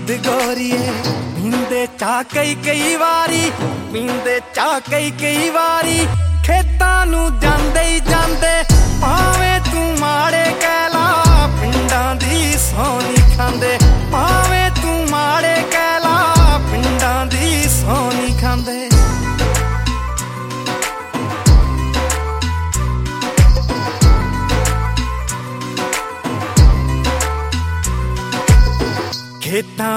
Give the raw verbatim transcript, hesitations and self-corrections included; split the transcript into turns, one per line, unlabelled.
नींद गोरीए पींदे चा कई कई वारी पींदे चा कई कई वारी खेतां नूं जांदे ही जांदे भावें तू माड़े कह ला पिंडां दी सौं नी खांदे भावें तू माड़े कह ला पिंडां दी सौं नी खांदे। खेतां